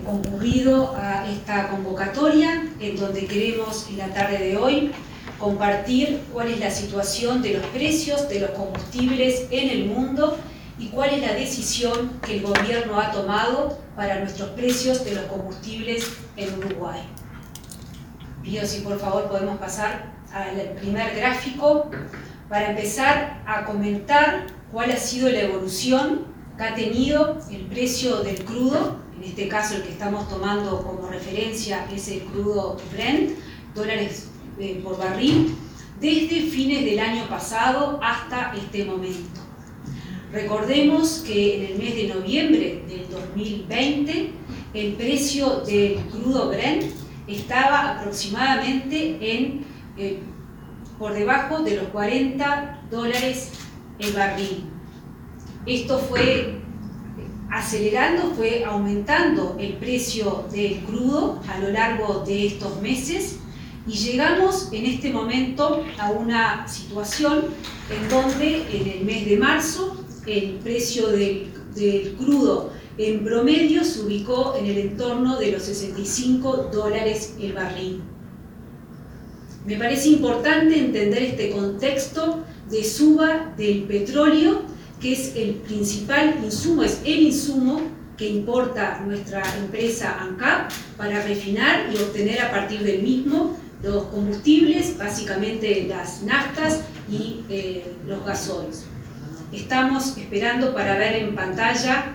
concurrido a esta convocatoria en donde queremos en la tarde de hoy compartir cuál es la situación de los precios de los combustibles en el mundo y cuál es la decisión que el gobierno ha tomado para nuestros precios de los combustibles en Uruguay. Pido si por favor podemos pasar al primer gráfico para empezar a comentar cuál ha sido la evolución que ha tenido el precio del crudo, en este caso el que estamos tomando como referencia es el crudo Brent, dólares por barril, desde fines del año pasado hasta este momento. Recordemos que en el mes de noviembre del 2020 el precio del crudo Brent estaba aproximadamente por debajo de los $40 el barril. Esto fue acelerando, fue aumentando el precio del crudo a lo largo de estos meses y llegamos en este momento a una situación en donde en el mes de marzo el precio del crudo en promedio se ubicó en el entorno de los $65 el barril. Me parece importante entender este contexto de suba del petróleo, que es el principal insumo, es el insumo que importa nuestra empresa ANCAP para refinar y obtener a partir del mismo los combustibles, básicamente las naftas y los gasóleos. Estamos esperando para ver en pantalla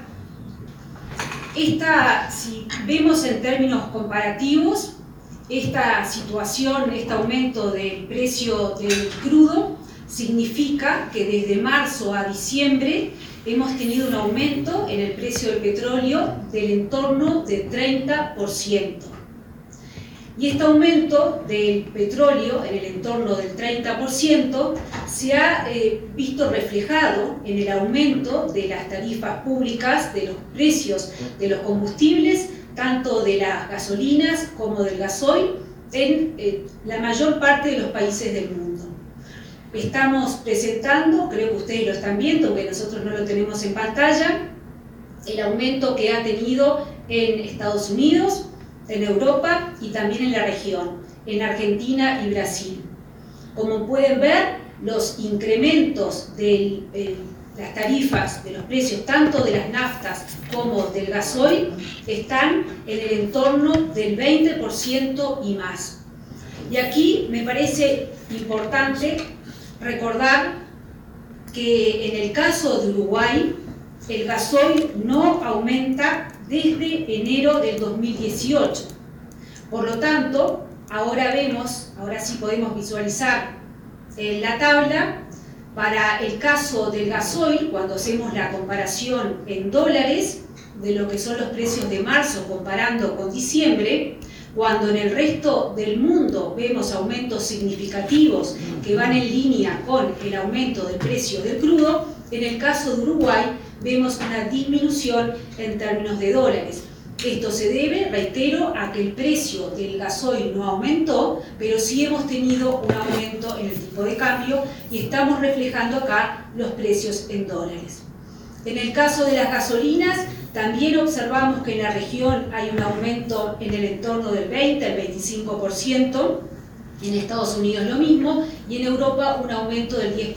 si vemos en términos comparativos esta situación, este aumento del precio del crudo significa que desde marzo a diciembre hemos tenido un aumento en el precio del petróleo del entorno de 30%. Y este aumento del petróleo en el entorno del 30% se ha visto reflejado en el aumento de las tarifas públicas, de los precios de los combustibles, tanto de las gasolinas como del gasoil, en la mayor parte de los países del mundo. Estamos presentando, creo que ustedes lo están viendo, aunque nosotros no lo tenemos en pantalla, el aumento que ha tenido en Estados Unidos, en Europa y también en la región, en Argentina y Brasil. Como pueden ver, los incrementos de las tarifas, de los precios tanto de las naftas como del gasoil, están en el entorno del 20% y más. Y aquí me parece importante recordar que en el caso de Uruguay, el gasoil no aumenta desde enero del 2018. Por lo tanto, ahora sí podemos visualizar la tabla. Para el caso del gasoil, cuando hacemos la comparación en dólares de lo que son los precios de marzo comparando con diciembre, cuando en el resto del mundo vemos aumentos significativos que van en línea con el aumento del precio del crudo, en el caso de Uruguay vemos una disminución en términos de dólares. Esto se debe, reitero, a que el precio del gasoil no aumentó, pero sí hemos tenido un aumento en el tipo de cambio y estamos reflejando acá los precios en dólares. En el caso de las gasolinas, también observamos que en la región hay un aumento en el entorno del 20 al 25%, en Estados Unidos lo mismo y en Europa un aumento del 10%.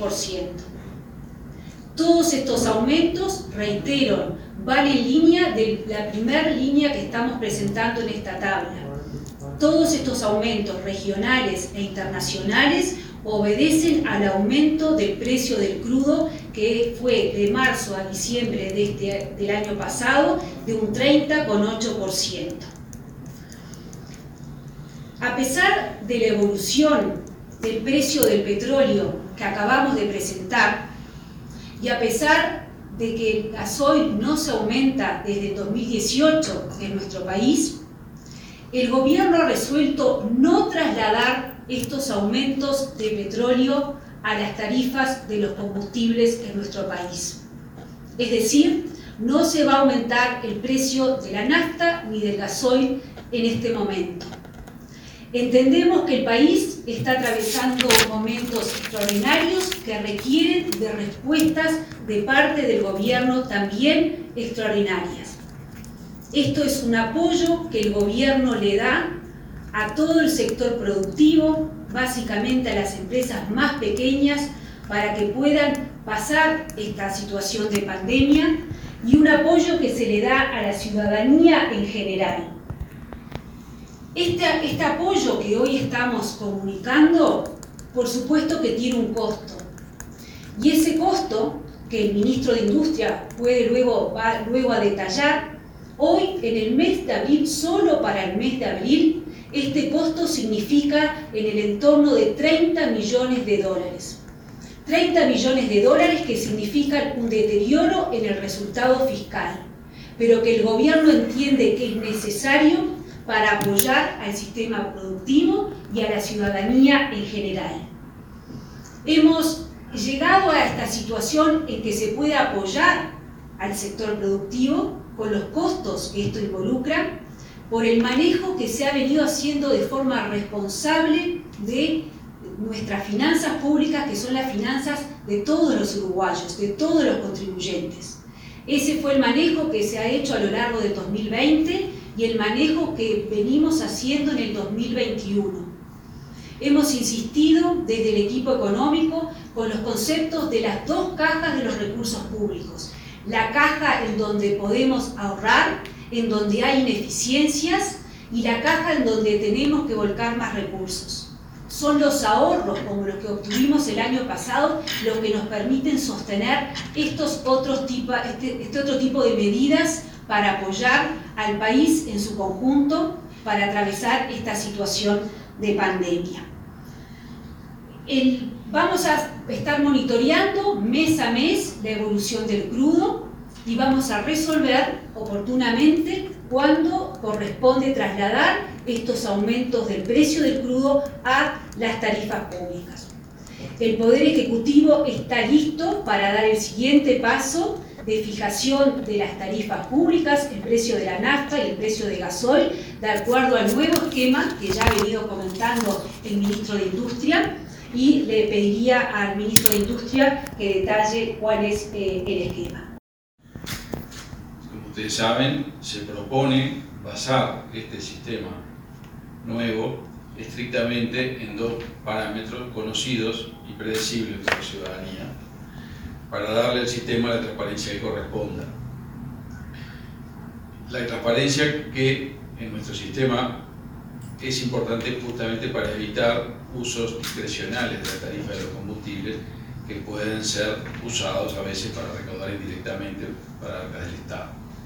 Todos estos aumentos, reitero, van en línea de la primera línea que estamos presentando en esta tabla. Todos estos aumentos regionales e internacionales obedecen al aumento del precio del crudo que fue de marzo a diciembre del año pasado de un 30,8%. A pesar de la evolución del precio del petróleo que acabamos de presentar y a pesar de que el gasoil no se aumenta desde el 2018 en nuestro país, el gobierno ha resuelto no trasladar estos aumentos de petróleo a las tarifas de los combustibles en nuestro país. Es decir, no se va a aumentar el precio de la nafta ni del gasoil en este momento. Entendemos que el país está atravesando momentos extraordinarios que requieren de respuestas de parte del gobierno también extraordinarias. Esto es un apoyo que el gobierno le da a todo el sector productivo, básicamente a las empresas más pequeñas, para que puedan pasar esta situación de pandemia, y un apoyo que se le da a la ciudadanía en general. Este apoyo que hoy estamos comunicando, por supuesto que tiene un costo. Y ese costo, que el ministro de Industria va luego a detallar, hoy en el mes de abril, solo para el mes de abril, este costo significa en el entorno de 30 millones de dólares. 30 millones de dólares que significan un deterioro en el resultado fiscal, pero que el gobierno entiende que es necesario para apoyar al sistema productivo y a la ciudadanía en general. Hemos llegado a esta situación en que se puede apoyar al sector productivo con los costos que esto involucra, por el manejo que se ha venido haciendo de forma responsable de nuestras finanzas públicas, que son las finanzas de todos los uruguayos, de todos los contribuyentes. Ese fue el manejo que se ha hecho a lo largo del 2020 y el manejo que venimos haciendo en el 2021. Hemos insistido desde el equipo económico con los conceptos de las dos cajas de los recursos públicos. La caja en donde podemos ahorrar, en donde hay ineficiencias, y la caja en donde tenemos que volcar más recursos. Son los ahorros, como los que obtuvimos el año pasado, los que nos permiten sostener este otro tipo de medidas para apoyar al país en su conjunto para atravesar esta situación de pandemia. Vamos a estar monitoreando mes a mes la evolución del crudo y vamos a resolver oportunamente cuándo corresponde trasladar estos aumentos del precio del crudo a las tarifas públicas. El Poder Ejecutivo está listo para dar el siguiente paso de fijación de las tarifas públicas, el precio de la nafta y el precio de gasoil, de acuerdo al nuevo esquema que ya ha venido comentando el ministro de Industria, y le pediría al ministro de Industria que detalle cuál es el esquema. Como ustedes saben, se propone basar este sistema nuevo estrictamente en dos parámetros conocidos y predecibles por la ciudadanía, para darle al sistema la transparencia que corresponda. La transparencia que en nuestro sistema es importante justamente para evitar usos discrecionales de la tarifa de los combustibles que pueden ser usados a veces para recaudar indirectamente para arcas del Estado.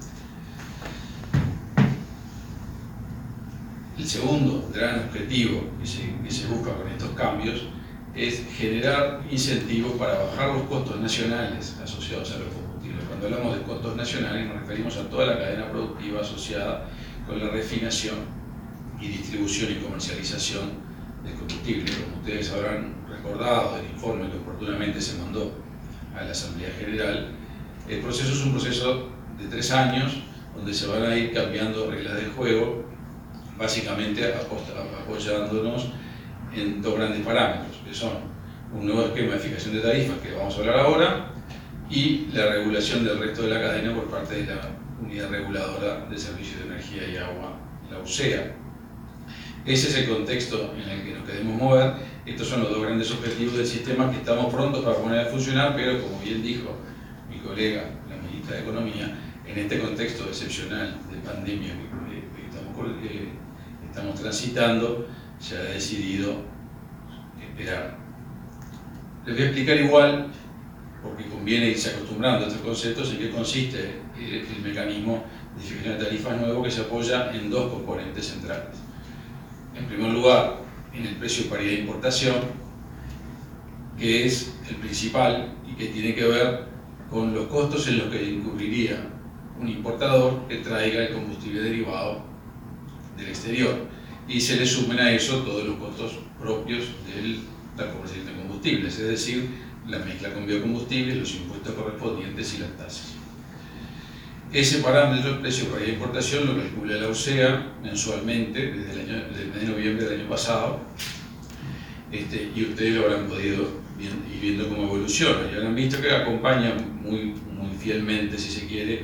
El segundo gran objetivo que se busca con estos cambios es generar incentivos para bajar los costos nacionales asociados a los combustibles. Cuando hablamos de costos nacionales nos referimos a toda la cadena productiva asociada con la refinación y distribución y comercialización del combustible. Como ustedes habrán recordado del informe que oportunamente se mandó a la Asamblea General, el proceso es un proceso de 3 años donde se van a ir cambiando reglas del juego, básicamente apoyándonos en dos grandes parámetros, que son un nuevo esquema de fijación de tarifas, que vamos a hablar ahora, y la regulación del resto de la cadena por parte de la Unidad Reguladora de Servicios de Energía y Agua, la USEA. Ese es el contexto en el que nos queremos mover. Estos son los dos grandes objetivos del sistema que estamos prontos para poner a funcionar, pero como bien dijo mi colega, la ministra de Economía, en este contexto excepcional de pandemia que estamos transitando, se ha decidido esperar. Les voy a explicar igual, porque conviene irse acostumbrando a estos conceptos, en qué consiste el mecanismo de fijación de tarifas nuevo, que se apoya en dos componentes centrales. En primer lugar, en el precio de paridad de importación, que es el principal y que tiene que ver con los costos en los que incurriría un importador que traiga el combustible derivado del exterior, y se le sumen a eso todos los costos propios de la comercialización de combustibles, es decir, la mezcla con biocombustibles, los impuestos correspondientes y las tasas. Ese parámetro, el precio de paridad de importación, lo calcula la USEA mensualmente desde el mes de noviembre del año pasado, y ustedes lo habrán podido ir viendo cómo evoluciona, y habrán visto que acompaña muy fielmente, si se quiere,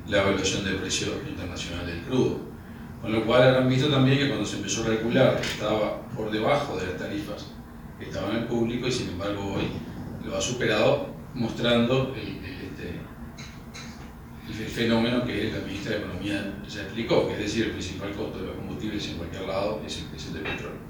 la evaluación del precio internacional del crudo. Con lo cual habrán visto también que cuando se empezó a regular estaba por debajo de las tarifas que estaban en el público y sin embargo hoy lo ha superado, mostrando el fenómeno que la ministra de Economía ya explicó, que es decir, el principal costo de los combustibles en cualquier lado es el precio del petróleo.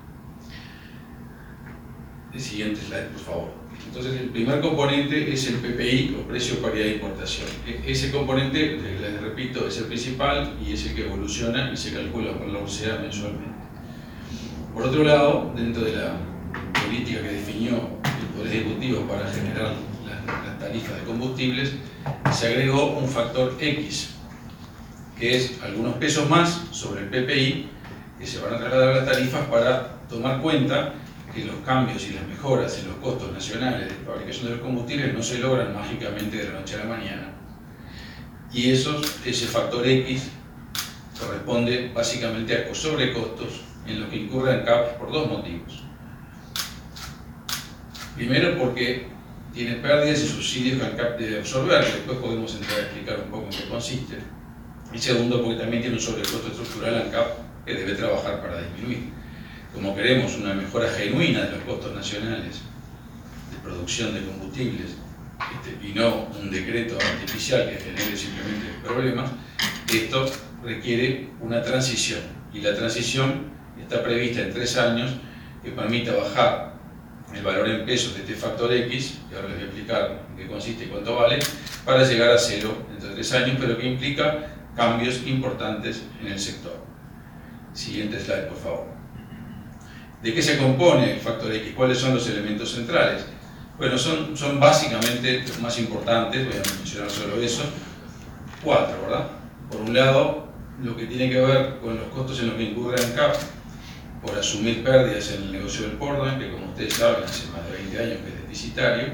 El siguiente slide, por favor. Entonces, el primer componente es el PPI, o precio paridad de importación. Ese componente, les repito, es el principal y es el que evoluciona y se calcula por la OCDE mensualmente. Por otro lado, dentro de la política que definió el Poder Ejecutivo para generar las tarifas de combustibles, se agregó un factor X, que es algunos pesos más sobre el PPI que se van a trasladar a las tarifas para tomar cuenta que los cambios y las mejoras en los costos nacionales de fabricación de los combustibles no se logran mágicamente de la noche a la mañana. Y ese factor X corresponde básicamente a sobrecostos en los que incurre ANCAP por dos motivos. Primero, porque tiene pérdidas y subsidios que ANCAP debe absorber, que después podemos entrar a explicar un poco en qué consiste. Y segundo, porque también tiene un sobrecosto estructural ANCAP que debe trabajar para disminuir. Como queremos una mejora genuina de los costos nacionales de producción de combustibles y no un decreto artificial que genere simplemente problemas, esto requiere una transición. Y la transición está prevista en 3 años que permita bajar el valor en pesos de este factor X, que ahora les voy a explicar en qué consiste y cuánto vale, para llegar a cero dentro de 3 años, pero que implica cambios importantes en el sector. Siguiente slide, por favor. ¿De qué se compone el factor X? ¿Cuáles son los elementos centrales? Bueno, son básicamente los más importantes, voy a mencionar solo eso, 4, ¿verdad? Por un lado, lo que tiene que ver con los costos en los que incurre ANCAP por asumir pérdidas en el negocio del Portland, que como ustedes saben hace más de 20 años que es deficitario,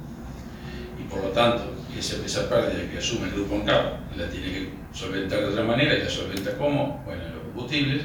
y por lo tanto esa pérdida que asume el grupo ANCAP la tiene que solventar de otra manera, y la solventa ¿cómo? Bueno, en los combustibles.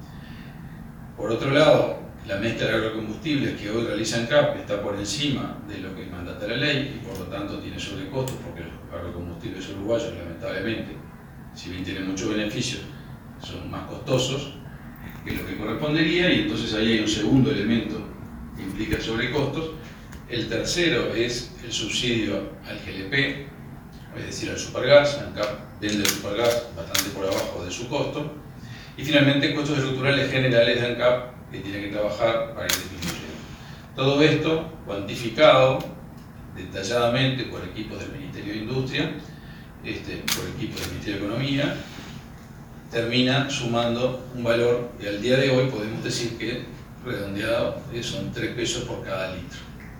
Por otro lado, la mezcla de agrocombustibles que hoy realiza ANCAP está por encima de lo que mandata la ley y por lo tanto tiene sobrecostos porque los agrocombustibles uruguayos, lamentablemente, si bien tienen muchos beneficios, son más costosos que lo que correspondería, y entonces ahí hay un segundo elemento que implica sobrecostos. El tercero es el subsidio al GLP, es decir, al supergas. ANCAP vende el supergas bastante por abajo de su costo. Y finalmente, costos estructurales generales de ANCAP que tiene que trabajar para ir disminuyendo. Todo esto cuantificado detalladamente por equipos del Ministerio de Industria, por equipos del Ministerio de Economía, termina sumando un valor que al día de hoy podemos decir que, redondeado, son 3 pesos por cada litro.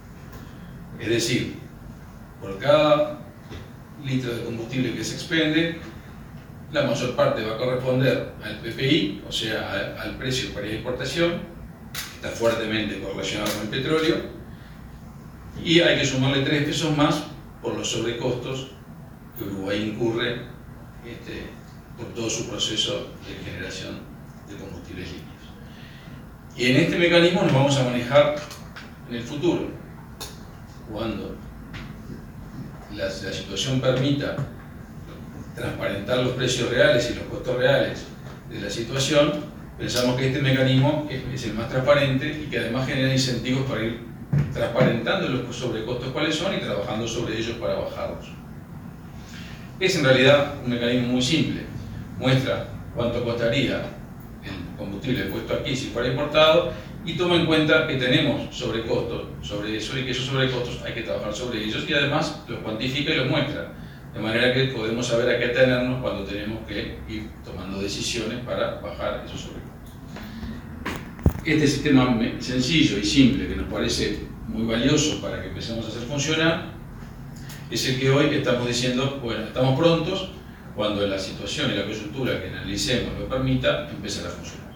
Es decir, por cada litro de combustible que se expende, la mayor parte va a corresponder al PPI, o sea, al precio de paridad de importación, que está fuertemente correlacionado con el petróleo, y hay que sumarle 3 pesos más por los sobrecostos que Uruguay incurre por todo su proceso de generación de combustibles líquidos. Y en este mecanismo nos vamos a manejar en el futuro, cuando la situación permita transparentar los precios reales y los costos reales de la situación. Pensamos que este mecanismo es el más transparente y que además genera incentivos para ir transparentando los sobrecostos cuáles son y trabajando sobre ellos para bajarlos. Es en realidad un mecanismo muy simple. Muestra cuánto costaría el combustible puesto aquí si fuera importado y toma en cuenta que tenemos sobrecostos sobre eso y que esos sobrecostos hay que trabajar sobre ellos, y además los cuantifica y los muestra. De manera que podemos saber a qué atenernos cuando tenemos que ir tomando decisiones para bajar esos sobrecostos. Este sistema sencillo y simple, que nos parece muy valioso para que empecemos a hacer funcionar, es el que hoy estamos diciendo, bueno, estamos prontos, cuando la situación y la coyuntura que analicemos lo permita, empezar a funcionar.